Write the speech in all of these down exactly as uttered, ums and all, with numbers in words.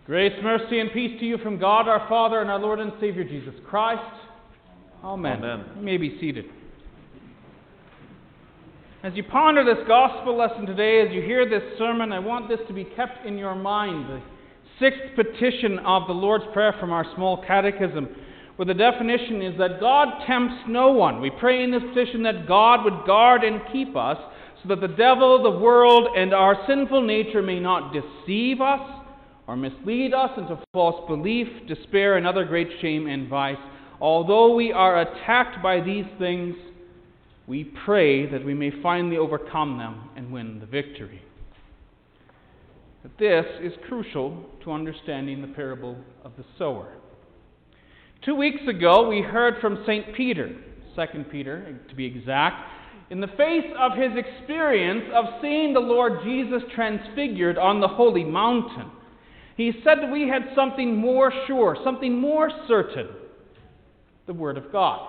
Grace, mercy, and peace to you from God our Father and our Lord and Savior Jesus Christ. Amen. Amen. You may be seated. As you ponder this gospel lesson today, as you hear this sermon, I want this to be kept in your mind. The sixth petition of the Lord's Prayer from our small catechism, where the definition is that God tempts no one. We pray in this petition that God would guard and keep us so that the devil, the world, and our sinful nature may not deceive us or mislead us into false belief, despair, and other great shame and vice. Although we are attacked by these things, we pray that we may finally overcome them and win the victory. But this is crucial to understanding the parable of the sower. Two weeks ago, we heard from Saint Peter, Second Peter to be exact, in the face of his experience of seeing the Lord Jesus transfigured on the holy mountain. He said that we had something more sure, something more certain, the Word of God.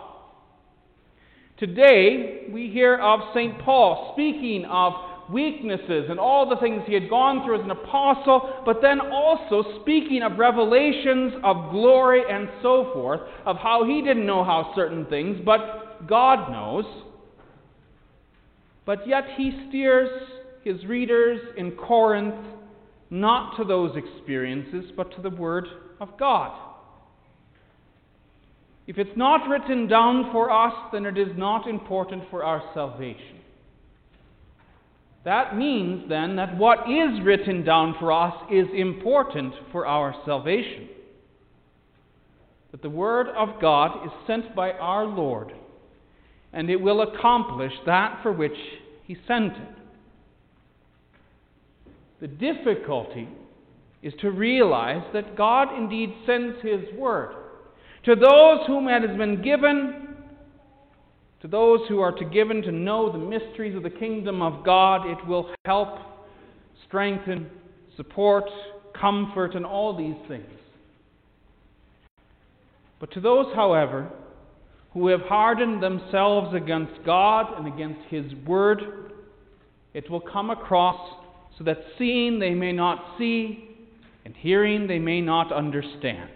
Today, we hear of Saint Paul speaking of weaknesses and all the things he had gone through as an apostle, but then also speaking of revelations of glory and so forth, of how he didn't know how certain things, but God knows. But yet he steers his readers in Corinth not to those experiences, but to the Word of God. If it's not written down for us, then it is not important for our salvation. That means, then, that what is written down for us is important for our salvation. That the Word of God is sent by our Lord, and it will accomplish that for which He sent it. The difficulty is to realize that God indeed sends His Word. To those whom it has been given, to those who are to given to know the mysteries of the kingdom of God, it will help, strengthen, support, comfort, and all these things. But to those, however, who have hardened themselves against God and against His Word, it will come across so that seeing they may not see, and hearing they may not understand.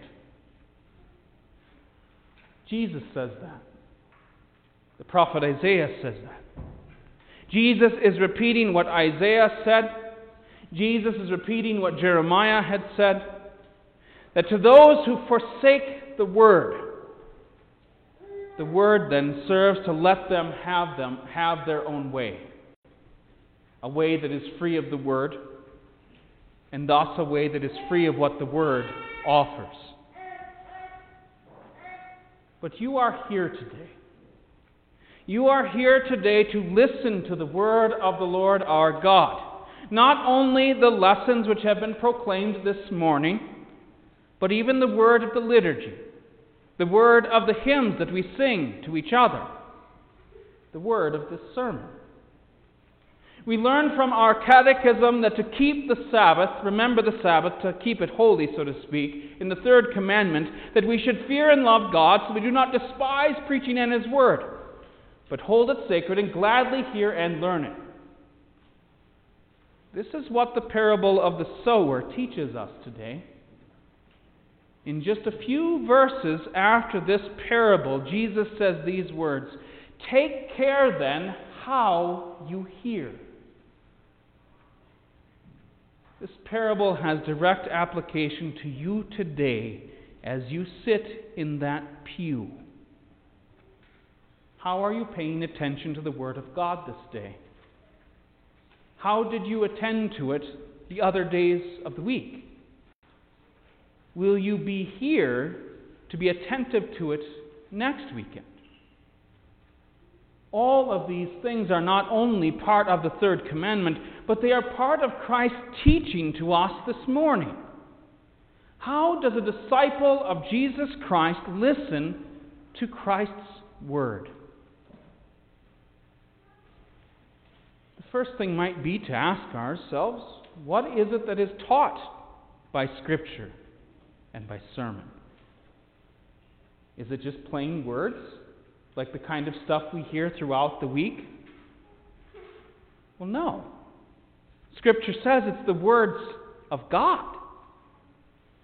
Jesus says that. The prophet Isaiah says that. Jesus is repeating what Isaiah said. Jesus is repeating what Jeremiah had said. That to those who forsake the Word, the Word then serves to let them have them have their own way. A way that is free of the Word, and thus a way that is free of what the Word offers. But you are here today. You are here today to listen to the Word of the Lord our God. Not only the lessons which have been proclaimed this morning, but even the word of the liturgy, the word of the hymns that we sing to each other, the word of this sermon. We learn from our catechism that to keep the Sabbath, remember the Sabbath, to keep it holy, so to speak, in the third commandment, that we should fear and love God, so we do not despise preaching and His Word, but hold it sacred and gladly hear and learn it. This is what the parable of the sower teaches us today. In just a few verses after this parable, Jesus says these words, "Take care then how you hear." This parable has direct application to you today as you sit in that pew. How are you paying attention to the Word of God this day? How did you attend to it the other days of the week? Will you be here to be attentive to it next weekend? All of these things are not only part of the third commandment, but they are part of Christ's teaching to us this morning. How does a disciple of Jesus Christ listen to Christ's Word? The first thing might be to ask ourselves, what is it that is taught by Scripture and by sermon? Is it just plain words, like the kind of stuff we hear throughout the week? Well, no. Scripture says it's the words of God.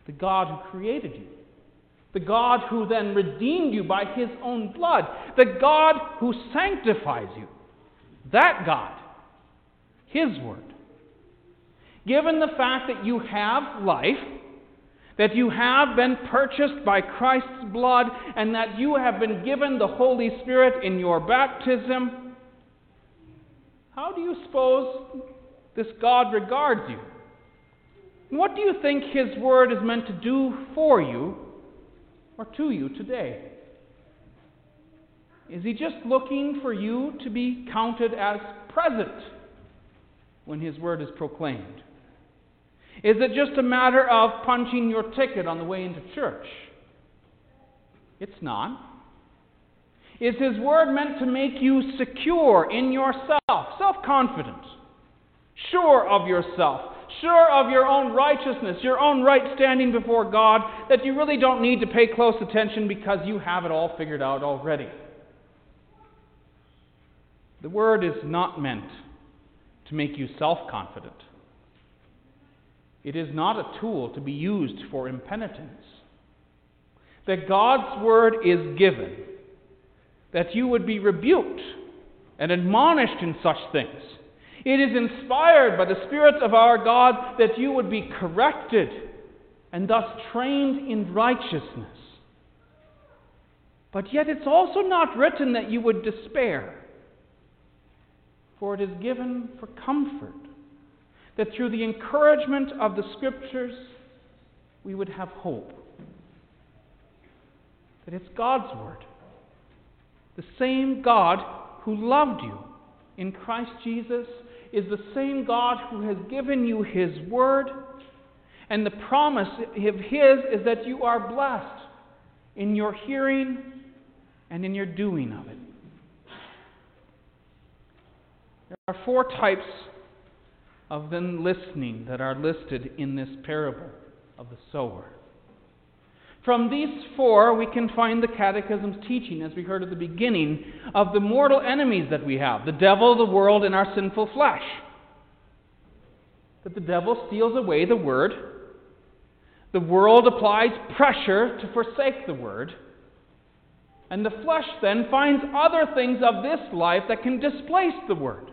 The God who created you. The God who then redeemed you by His own blood. The God who sanctifies you. That God. His Word. Given the fact that you have life, that you have been purchased by Christ's blood, and that you have been given the Holy Spirit in your baptism, how do you suppose this God regards you? What do you think His Word is meant to do for you or to you today? Is He just looking for you to be counted as present when His Word is proclaimed? Is it just a matter of punching your ticket on the way into church? It's not. Is His Word meant to make you secure in yourself, self-confident, sure of yourself, sure of your own righteousness, your own right standing before God, that you really don't need to pay close attention because you have it all figured out already? The Word is not meant to make you self-confident. It is not a tool to be used for impenitence. That God's Word is given, that you would be rebuked and admonished in such things. It is inspired by the Spirit of our God that you would be corrected and thus trained in righteousness. But yet it's also not written that you would despair, for it is given for comfort, that through the encouragement of the Scriptures we would have hope. That it's God's Word. The same God who loved you in Christ Jesus is the same God who has given you His Word. And the promise of His is that you are blessed in your hearing and in your doing of it. There are four types of them listening that are listed in this parable of the sower. From these four, we can find the Catechism's teaching, as we heard at the beginning, of the mortal enemies that we have, the devil, the world, and our sinful flesh. That the devil steals away the Word. The world applies pressure to forsake the Word. And the flesh then finds other things of this life that can displace the Word.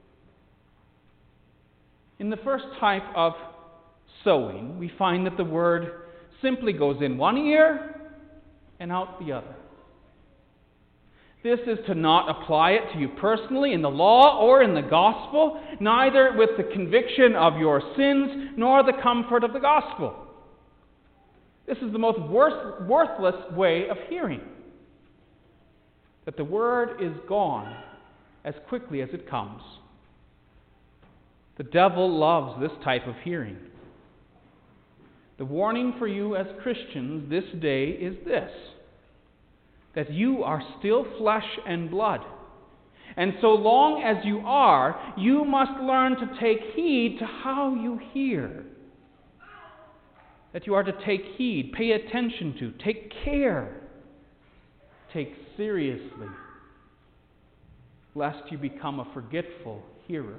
In the first type of sowing, we find that the Word simply goes in one ear and out the other. This is to not apply it to you personally in the law or in the gospel, neither with the conviction of your sins nor the comfort of the gospel. This is the most worth, worthless way of hearing. That the Word is gone as quickly as it comes. The devil loves this type of hearing. The warning for you as Christians this day is this: that you are still flesh and blood. And so long as you are, you must learn to take heed to how you hear. That you are to take heed, pay attention to, take care, take seriously, lest you become a forgetful hearer.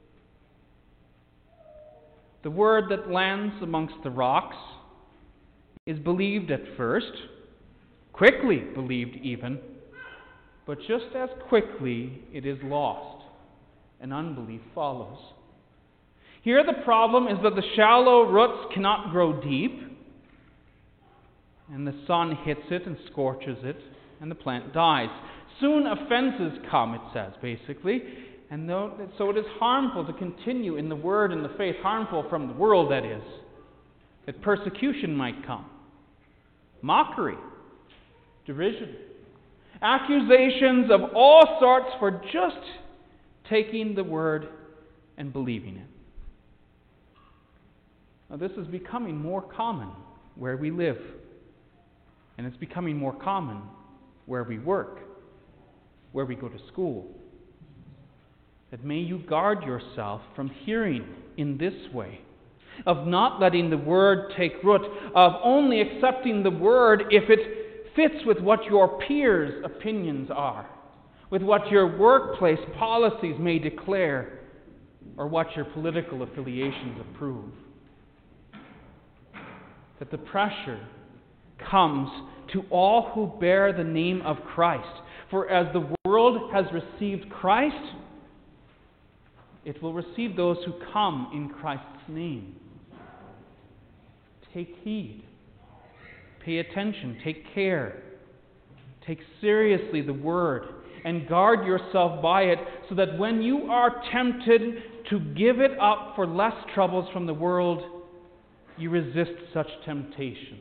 The word that lands amongst the rocks is believed at first, quickly believed even, but just as quickly it is lost, and unbelief follows. Here the problem is that the shallow roots cannot grow deep, and the sun hits it and scorches it, and the plant dies. Soon offenses come, it says, basically. And so it is harmful to continue in the Word and the faith, harmful from the world, that is, that persecution might come, mockery, derision, accusations of all sorts for just taking the Word and believing it. Now, this is becoming more common where we live, and it's becoming more common where we work, where we go to school. That may you guard yourself from hearing in this way, of not letting the Word take root, of only accepting the Word if it fits with what your peers' opinions are, with what your workplace policies may declare, or what your political affiliations approve. that the pressure comes to all who bear the name of Christ. For as the world has received Christ, it will receive those who come in Christ's name. Take heed. Pay attention. Take care. Take seriously the Word and guard yourself by it, so that when you are tempted to give it up for less troubles from the world, you resist such temptation.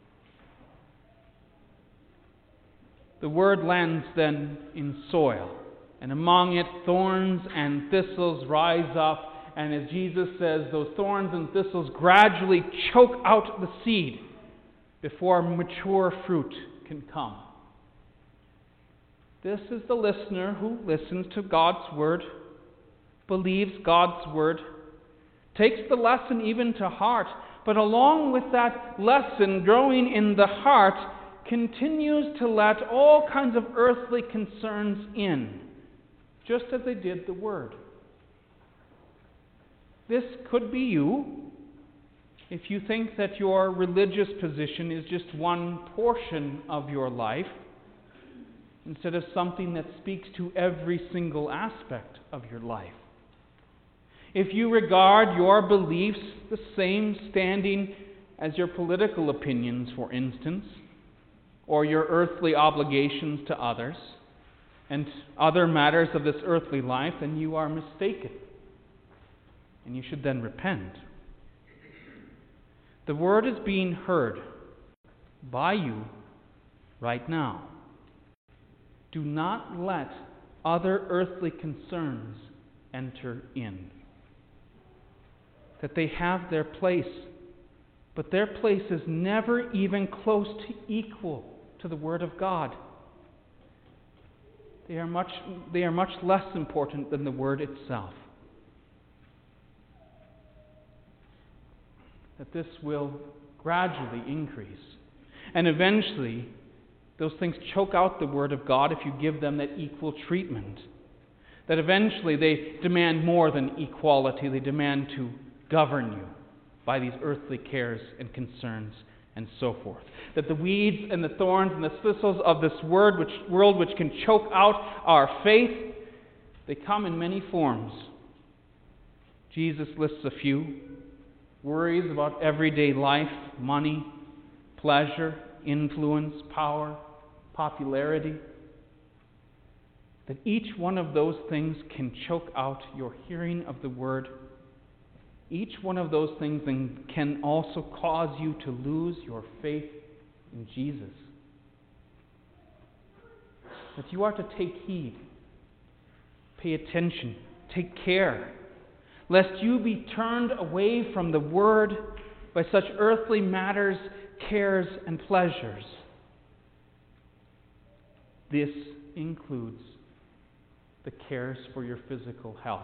The Word lands then in soil, and among it thorns and thistles rise up, and as Jesus says, those thorns and thistles gradually choke out the seed before mature fruit can come. This is the listener who listens to God's Word, believes God's Word, takes the lesson even to heart, but along with that lesson growing in the heart, continues to let all kinds of earthly concerns in, just as they did the Word. This could be you if you think that your religious position is just one portion of your life, instead of something that speaks to every single aspect of your life. If you regard your beliefs the same standing as your political opinions, for instance, or your earthly obligations to others, and other matters of this earthly life, then you are mistaken. And you should then repent. The Word is being heard by you right now. Do not let other earthly concerns enter in. That they have their place, but their place is never even close to equal to the Word of God. They are much, they are much less important than the Word itself. That this will gradually increase. And eventually, those things choke out the Word of God if you give them that equal treatment. That eventually they demand more than equality. They demand to govern you by these earthly cares and concerns and so forth. That the weeds and the thorns and the thistles of this word, which, world which can choke out our faith, they come in many forms. Jesus lists a few. Worries about everyday life, money, pleasure, influence, power, popularity. That each one of those things can choke out your hearing of the Word. Each one of those things then can also cause you to lose your faith in Jesus. That you are to take heed, pay attention, take care, lest you be turned away from the Word by such earthly matters, cares, and pleasures. This includes the cares for your physical health.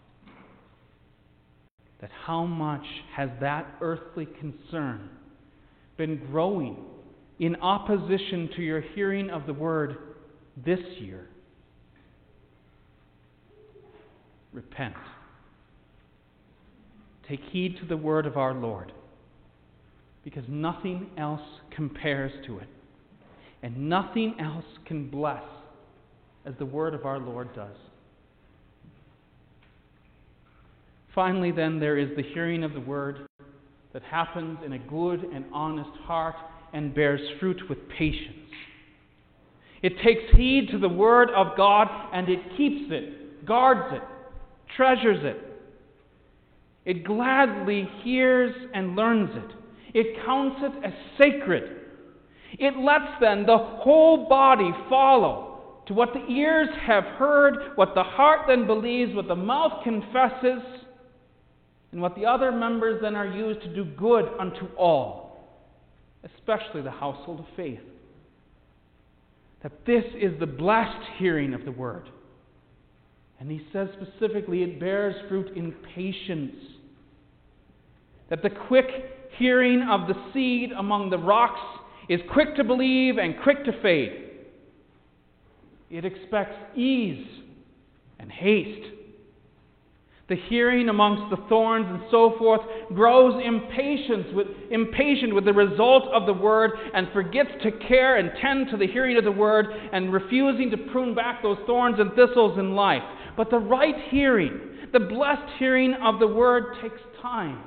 That how much has that earthly concern been growing in opposition to your hearing of the Word this year? Repent. Take heed to the Word of our Lord, because nothing else compares to it, and nothing else can bless as the Word of our Lord does. Finally, then, there is the hearing of the Word that happens in a good and honest heart and bears fruit with patience. It takes heed to the Word of God, and it keeps it, guards it, treasures it. It gladly hears and learns it. It counts it as sacred. It lets then the whole body follow to what the ears have heard, what the heart then believes, what the mouth confesses, and what the other members then are used to do good unto all, especially the household of faith. That this is the blessed hearing of the Word. And he says specifically, it bears fruit in patience. That the quick hearing of the seed among the rocks is quick to believe and quick to fade. It expects ease and haste. The hearing amongst the thorns and so forth grows impatient with, impatient with the result of the word and forgets to care and tend to the hearing of the word and refusing to prune back those thorns and thistles in life. But the right hearing, the blessed hearing of the word takes time.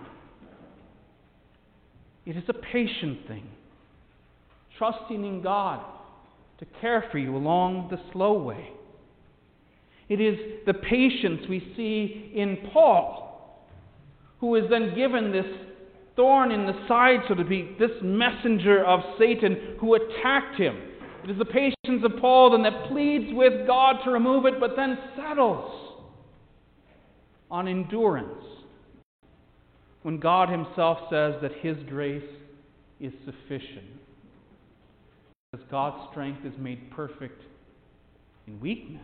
It is a patient thing, trusting in God to care for you along the slow way. It is the patience we see in Paul, who is then given this thorn in the side, so to speak, this messenger of Satan who attacked him. It is the patience of Paul then that pleads with God to remove it, but then settles on endurance when God himself says that his grace is sufficient. Because God's strength is made perfect in weakness.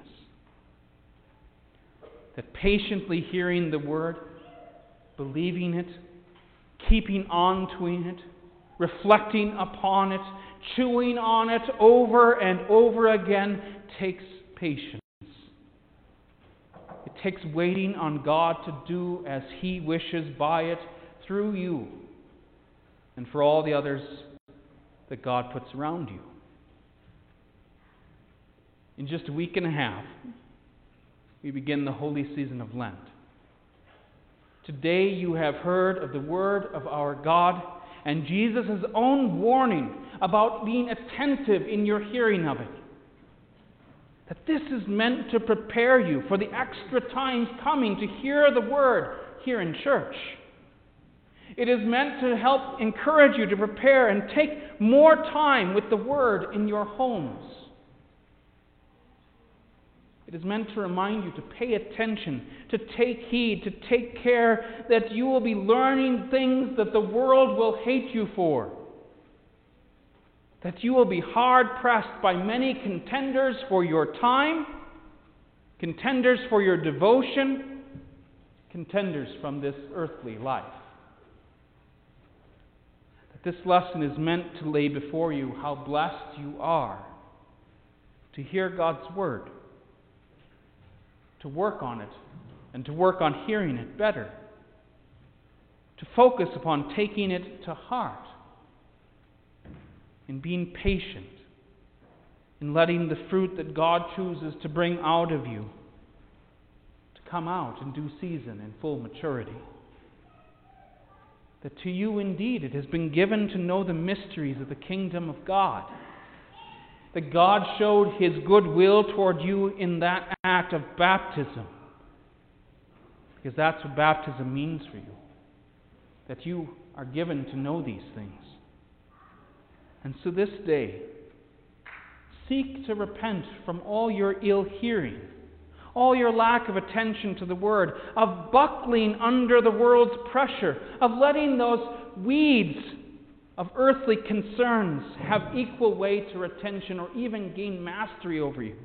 That patiently hearing the word, believing it, keeping on to it, reflecting upon it, chewing on it over and over again takes patience. It takes waiting on God to do as He wishes by it through you and for all the others that God puts around you. In just a week and a half, we begin the holy season of Lent. Today you have heard of the word of our God and Jesus' own warning about being attentive in your hearing of it. That this is meant to prepare you for the extra times coming to hear the word here in church. It is meant to help encourage you to prepare and take more time with the word in your homes. It is meant to remind you to pay attention, to take heed, to take care that you will be learning things that the world will hate you for. That you will be hard-pressed by many contenders for your time, contenders for your devotion, contenders from this earthly life. That this lesson is meant to lay before you how blessed you are to hear God's word, to work on it, and to work on hearing it better, to focus upon taking it to heart, in being patient, in letting the fruit that God chooses to bring out of you to come out in due season and full maturity. That to you indeed it has been given to know the mysteries of the kingdom of God. That God showed His goodwill toward you in that act of baptism. Because that's what baptism means for you. That you are given to know these things. And so this day, seek to repent from all your ill hearing, all your lack of attention to the Word, of buckling under the world's pressure, of letting those weeds of earthly concerns have equal weight or attention or even gain mastery over you.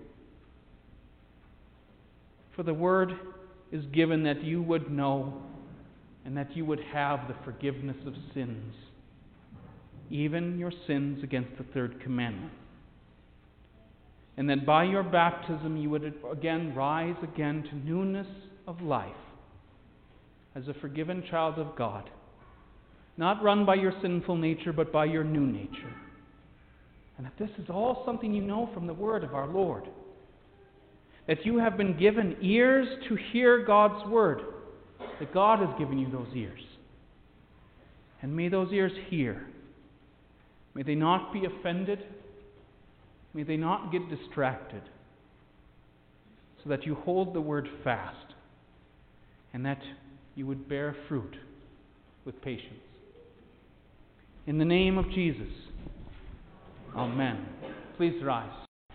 For the Word is given that you would know and that you would have the forgiveness of sins, even your sins against the third commandment. And that by your baptism you would again rise again to newness of life as a forgiven child of God, not run by your sinful nature but by your new nature. And that this is all something you know from the word of our Lord. That you have been given ears to hear God's word, that God has given you those ears. And may those ears hear. May they not be offended. May they not get distracted. So that you hold the word fast. And that you would bear fruit with patience. In the name of Jesus. Amen. Please rise.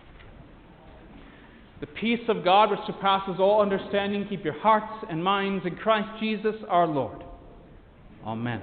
The peace of God which surpasses all understanding, keep your hearts and minds in Christ Jesus our Lord. Amen.